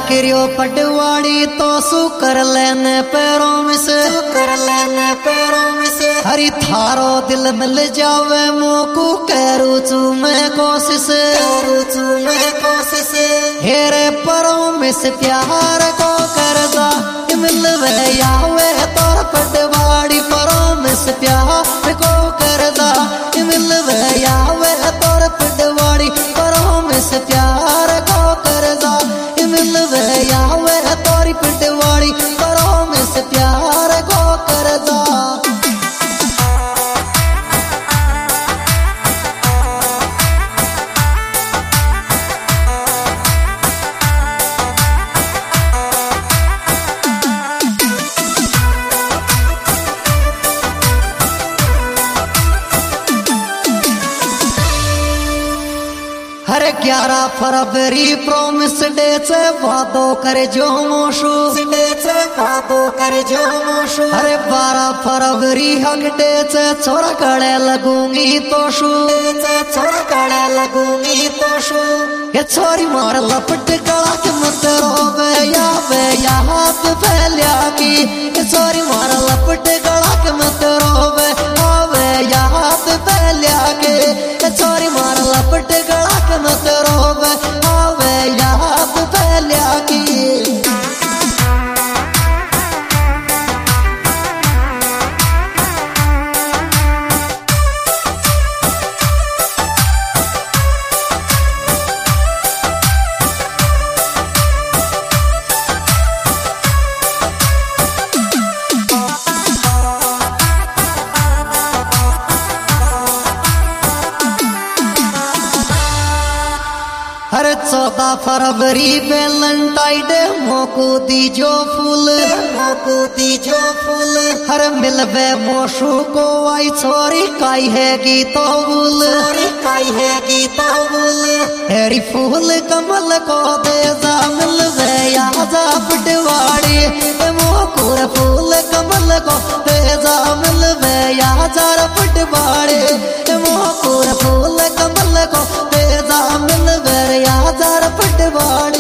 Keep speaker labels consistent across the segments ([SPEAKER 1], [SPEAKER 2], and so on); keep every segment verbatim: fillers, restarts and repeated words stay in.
[SPEAKER 1] करियो पटवाड़ी तो सु कर लेने पैरों में से कर लेने पैरों में से हरी थारो दिल मिल जावे मोकू करू चू मैं कोशिश करू चू मैं कोशिश हेरे परों में से प्यार को करदा मिलवे यावे तोर पटवाड़ी परों में से प्यार को करदा मिलवे यावे तोर पटवाड़ी परों में से प्यार को करदा मिलवे यावे तोरी पटवाड़ी परों में से प्यार को करदा। हरे ग्यारह फरवरी प्रोमिस डे से वादो करे जो मोशु डे से वादो करे जो मोशु हरे बारह फरवरी हक डे से छोरा कड़े लगूंगी तोशु से छोरा कड़े लगूंगी तोशु ये छोरी मार लपट गला के मत रोवे या वे या हाथ फैलिया की ये छोरी मार लपट गला के मत रोवे आवे या हाथ फैलिया के ये छोरी मार लपट गला के मत रोवे आवे या हाथ फैलिया की। हरे चौदह फरवरी वैलेंटाइन डे मोकू दी जो फूल मोकू दी जो फूल हरे मिलवे मोशु को आई छोरी काई है गीतो फूल काई है गीतो फूल हेरी फूल कमल को दे जा मिलवे या जा पटवाड़ी मोकू फूल कमल को दे जा मिलवे या जा पटवाड़ी मोकू फूल कमल को दे जा मिलवे यादार पटवाड़ी।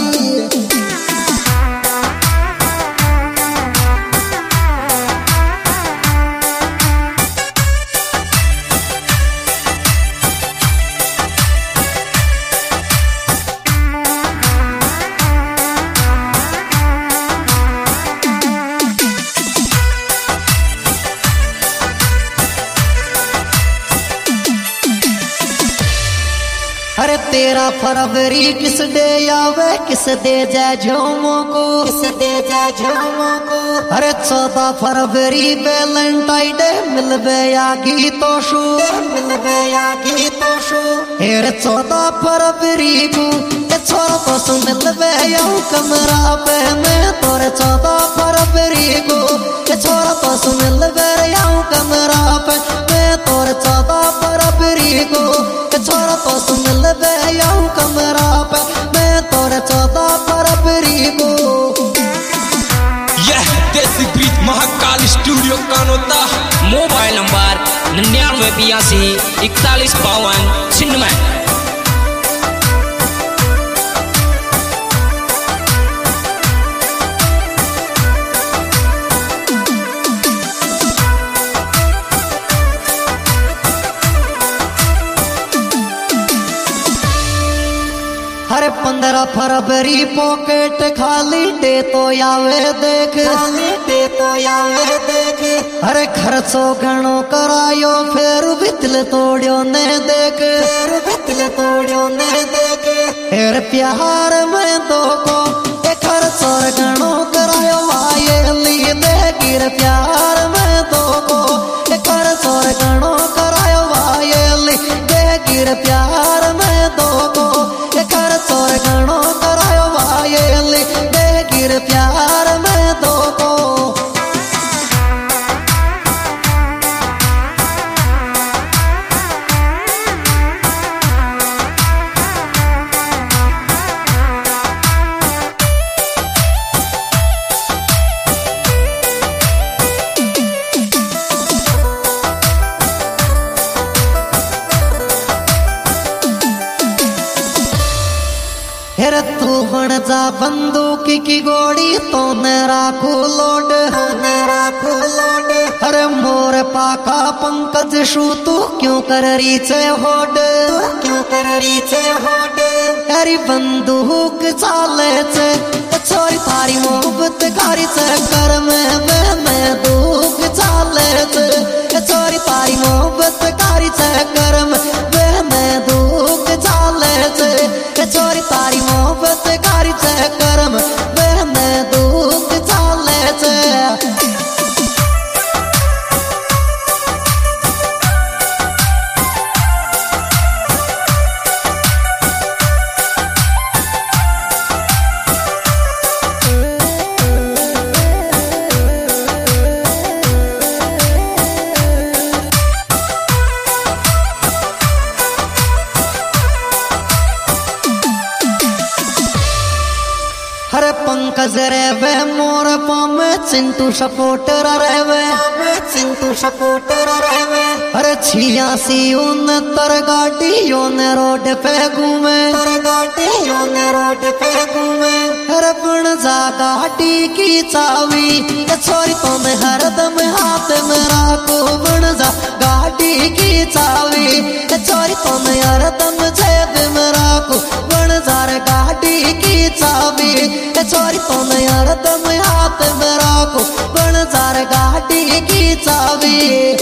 [SPEAKER 1] अरे तेरह फरवरी किस दे आवे किस दे जाए झोमो को किस दे जाए झोमो को अरे चौदह फरवरी वैलेंटाइन डे मिलवे या गीतोशु मिलवे या गीतोशु अरे चौदह फरवरी को ये छोरा तो सु मिलवे या कमरा पे मैं तोरे चौदह फरवरी को ये छोरा तो सु मिलवे या कमरा पे मैं तोरे चौदह फरवरी को ये छोरा तो सु मिलवे या कमरा पे मैं तोरे चौदह फरवरी को।
[SPEAKER 2] यह desi beat Mahakal studio Kanota mobile number निन्यानवे बयासी इकतालीस बावन छिन्नवे।
[SPEAKER 1] हरे पंद्रह फरवरी पॉकेट खाली दे तो यावे देख खाली दे तो यावे देख हरे खर्चो घणो करायो फेर बितल तोड़ियो ने देख फेर बितल तोड़ियो ने देख हेर प्यार में तो को ए खर्चो घणो करायो आये ली दे गिर प्यार में तो को ए खर्चो घणो करायो आये ली दे गिर प्यार में तो को चोर घणो करायो वायली बेगिर प्यार में दो को। बन जा बंदूक की गोड़ी तो न राखो लोड, न राखो लोड। अरे मोर पाका पंकज शू तू क्यों कर रही छे होड, क्यों कर रही छे होड। अरे बंदूक चाले छे छोरी थारी मोहब्बत कारी छे कर में मैं दुख चाले छे छोरी तारी मोहब्बत कारी छे कर में मैं दुख चाले छे छोरी तारी मोहब्बत कारी छे कर में मैं दुख चाले छे। अरे पंकज रेवे मोर पाम चिंटू सपोर्टर रेवे, चिंटू सपोर्टर रेवे। अरे छियासी उनहत्तर गाड़ियों ने रोड पे घूमे, गाड़ियों ने रोड पे घूमे। अरे बन जा गाड़ी की चावी छोरी तो मैं हरदम हाथ में राखो, बन जा गाड़ी की चावी छोरी तो मैं हरदम जेब में राखो, बन जा गाड़ी की चावी छोरी तो मैं हरदम हाथ में राखो, बन जा गाड़ी की चावी।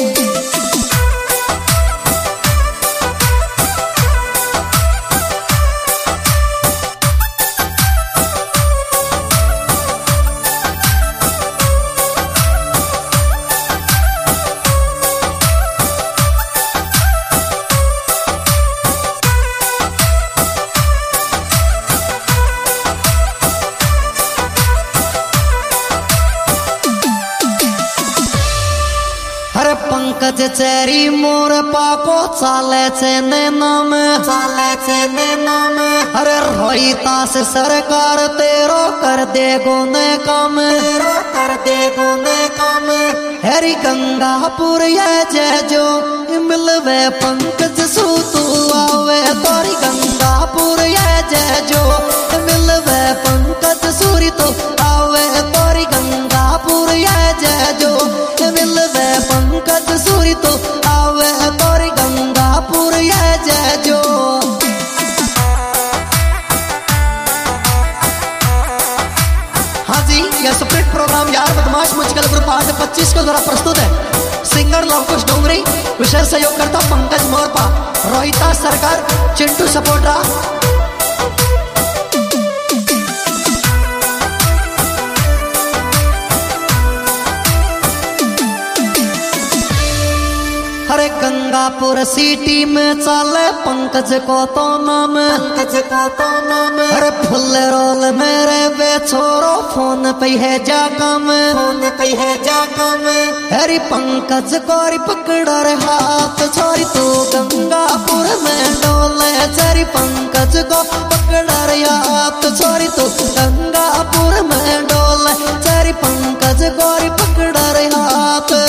[SPEAKER 1] पंकज चेरी मोर पाको चाले छे नैना में, चाले छे नैना में। अरे रोहिता से सरकार तेरो कर दे गोने काम, तेरो कर दे गोने काम। हरी गंगापुर ये जय जो मिलवे पंकज सू तू आवे तोरी गंगापुर ये जय जो मिलवे पंकज सूरी तो आवे तोरी गंगापुर ये जय जो मिलवे पंकज सूरी तो आवे तोरी गंगापुर ये जय जो। हाँ जी, यह स्प्रिट प्रोग्राम यार बदमाश मुझकल ग्रुप आठ पच्चीस को द्वारा प्रस्तुत है। सिंगर लवकुश डोंगरी, विशेष सहयोग करता पंकज मोरपा, रोहिता सरकार, चिंटू सपोर्टा। अरे गंगापुर सिटी में चले पंकज को तो नाम, पंकज को तो नाम। अरे फुल रोल मेरे वे छोरो फोन पे है जा कम, फोन पे है जा कम। अरे पंकज कोरी पकड़ रे हाथ छोरी तू गंगापुर में डोले, चरी पंकज को पकड़ रे हाथ छोरी तू गंगापुर में डोले, चरी पंकज कोरी पकड़ रे हाथ।